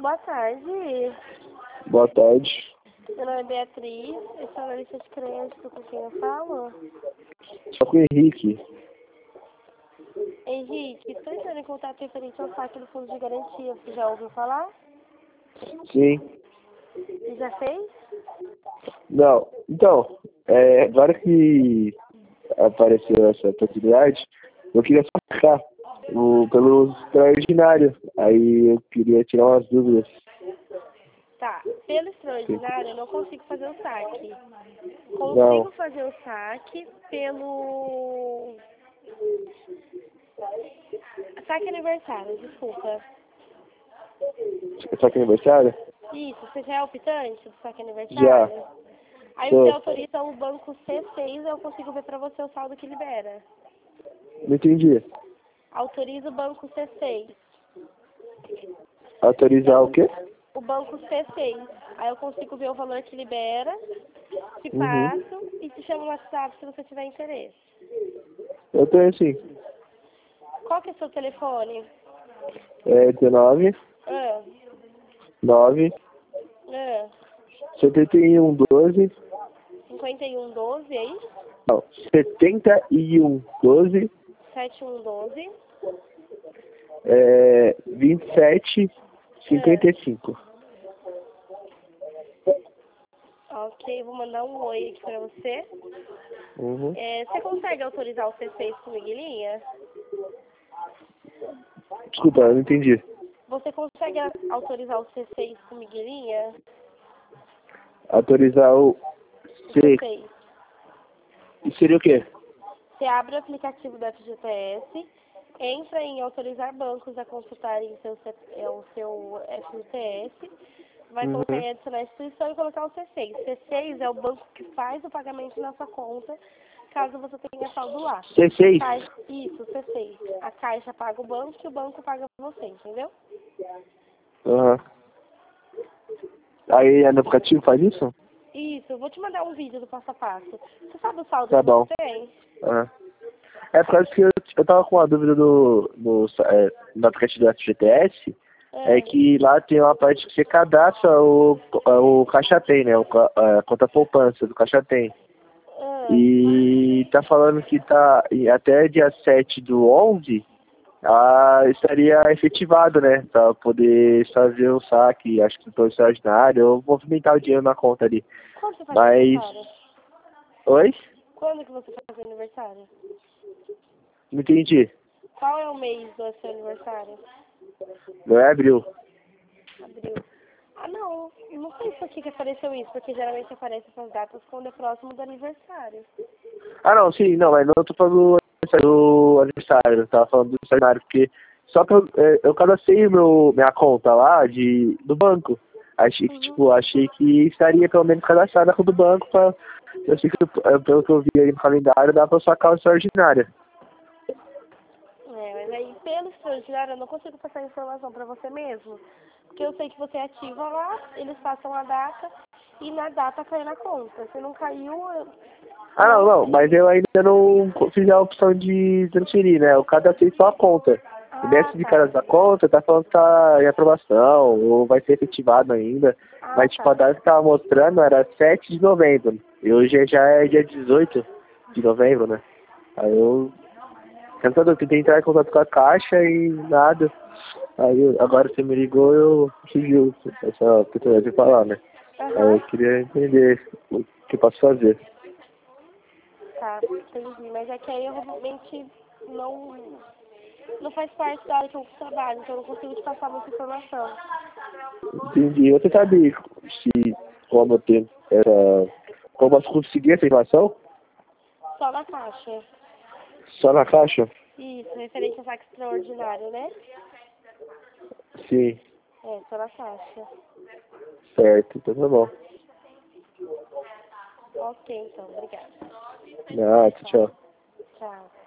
Boa tarde. Boa tarde. Meu nome é Beatriz, eu sou analista de crédito, com quem eu falo? Só com o Henrique. Henrique, estou entrando em contato referente ao saque do fundo de garantia, você já ouviu falar? Sim. E já fez? Não. Então, agora que apareceu essa possibilidade, eu queria só ficar pelo extraordinário. Aí eu queria tirar umas dúvidas. Tá, pelo extraordinário eu não consigo fazer o saque. Consigo Não. fazer o saque pelo... Saque aniversário, desculpa. Só que aniversário? Isso, você já é optante do saque Já. aniversário? Aí Tô. você autoriza o banco C6 eu consigo ver pra você o saldo que libera. Não entendi. Autoriza o banco C6. Autorizar o quê? O banco C6. Aí eu consigo ver o valor que libera, te Uhum. passo e te chamo no WhatsApp se você tiver interesse. Eu tenho sim. Qual que é o seu telefone? 19, Ah, 9, ah, 71, 12. 5112, é isso? Não, 71, 12. 7112. 27, 55. Ok, vou mandar um oi aqui pra você. Uhum. Você consegue autorizar o C6 comigo em linha? Desculpa, eu não entendi. Você consegue autorizar o C6 comigo em linha? Autorizar o O C. C6. E seria o quê? Você abre o aplicativo do FGTS, entra em autorizar bancos a consultarem o seu FGTS, vai colocar Uhum. em adicionar a instituição e colocar o C6. C6 é o banco que faz o pagamento na sua conta, caso você tenha saldo lá. C6? Isso, C6. A Caixa paga o banco e o banco paga você, entendeu? Aham. Aí no aplicativo faz isso? Isso, eu vou te mandar um vídeo do passo a passo. Você sabe o saldo Tá que bom. você tem? Aham. É por causa que eu tava com uma dúvida no aplicativo do FGTS, é Ah, que lá tem uma parte que você cadastra o Caixa Tem, né? A conta poupança do Caixa Tem. ah, E tá falando que e até dia 7 do 11 estaria efetivado, né? Pra poder fazer o saque, acho que do extraordinário, ou movimentar o dinheiro na conta ali. quando você faz Mas. aniversário? Oi? Quando que você faz aniversário? Não entendi. Qual é o mês do seu aniversário? Não é abril. Abril. Ah, não. Não sei por que apareceu isso, porque geralmente aparecem essas datas quando é próximo do aniversário. Ah, não, sim, não, mas não tô falando do aniversário, eu tava falando do extraordinário, porque só que eu cadastrei minha conta lá do banco. Uhum. Achei que estaria pelo menos cadastrada na conta do banco eu sei que pelo que eu vi aí no calendário, dá pra sacar o extraordinário. Mas aí, pelo extraordinário, eu não consigo passar a informação pra você mesmo. Porque eu sei que você ativa lá, eles passam a data e na data cai na conta. Se não caiu, eu Ah, não, não não, sei. mas eu ainda não fiz a opção de transferir, né? Eu cadastrei só a conta. E Ah, dessa de tá. cadastrar a conta, tá falando que tá em aprovação, ou vai ser efetivado ainda. Ah, Mas, tipo, a tá. data que tava mostrando era 7 de novembro. E hoje já é dia 18 de novembro, né? Aí eu tentei entrar em contato com a Caixa e nada. Agora você me ligou, eu surgiu essa oportunidade de falar, né? Aí eu Aham. queria entender o que eu posso fazer. Tá, entendi. Mas é que aí eu realmente não faz parte da área que eu trabalho, então eu não consigo te passar muita informação. Entendi. Você sabe se como eu tenho como eu posso conseguir essa informação? Só na caixa. Só na Caixa? Isso, referente a saque extraordinário, né? Sim, Só na caixa. certo, então tá bom. Ok, então, obrigada. Ah, tchau. Tchau.